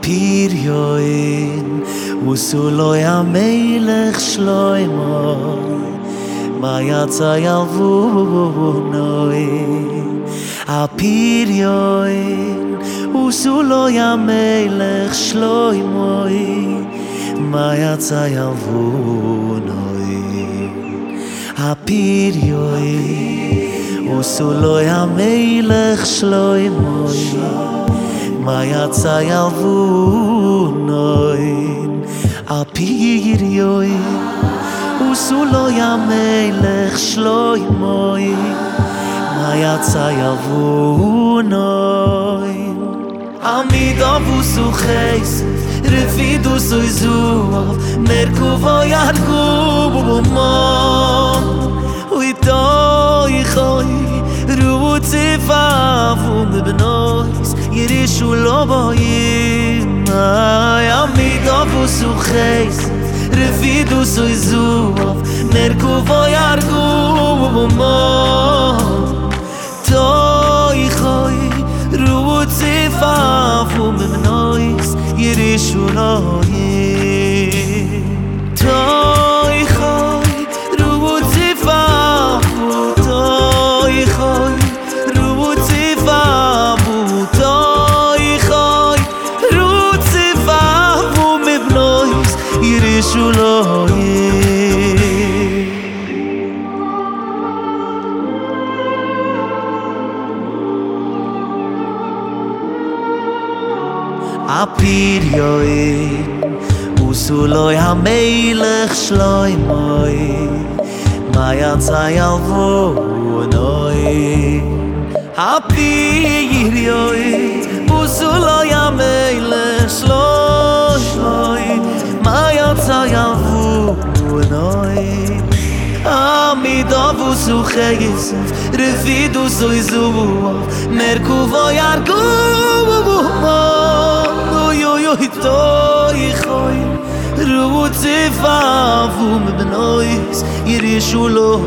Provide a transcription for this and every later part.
הפריון וסולוי המלך שלמה מה יצא ילבונוי הפריון וסולוי המלך שלמה מה יצא ילבונוי הפריון וסולוי המלך שלמה מה יצא ילבונוי הפריון וסולוי המלך שלמה מה יצא ילבונוי עמידו וסו חסד רפידו סוי זוב מרכובו ירגו מון ואיתו יחוי רוציפיו ומבנויס ירישו לו בויים עמידו וסו חסד רפידו סוי זוב מרכובו ירגו מון תו יחוי רוציפיו ומבנויס ירישו לו תו יחוי רוציפיו תו יחוי רוציפיו תו יחוי רוציפיו ומבנויס ירישו לו הפריון וסולוי המלך שלמה מה יצא ילבונוי הפריון וסולוי המלך שלמה מה יצא ילבונוי עמידו וסו חסד רפידו סוי זוב מרכובו ירגו איתו יחוי רוציפיו ומבנויס ירישו לו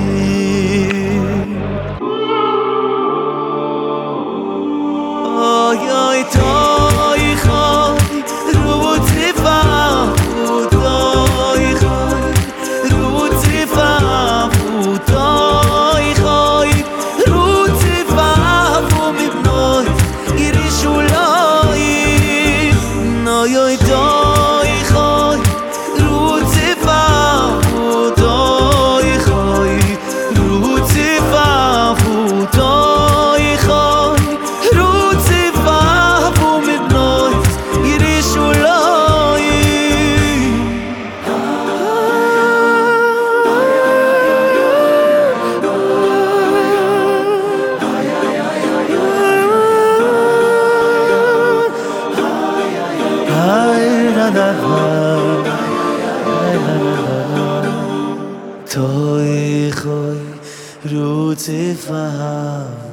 איתו יחוי רוציפיו איתו יחוי רוציפיו איתו יחוי רוציפיו ומבנויס ירישו לו yo toy khoy rutsifav toy khoy rutsifav toy khoy rutsifav mit noy irishu loy toy khoy rutsifav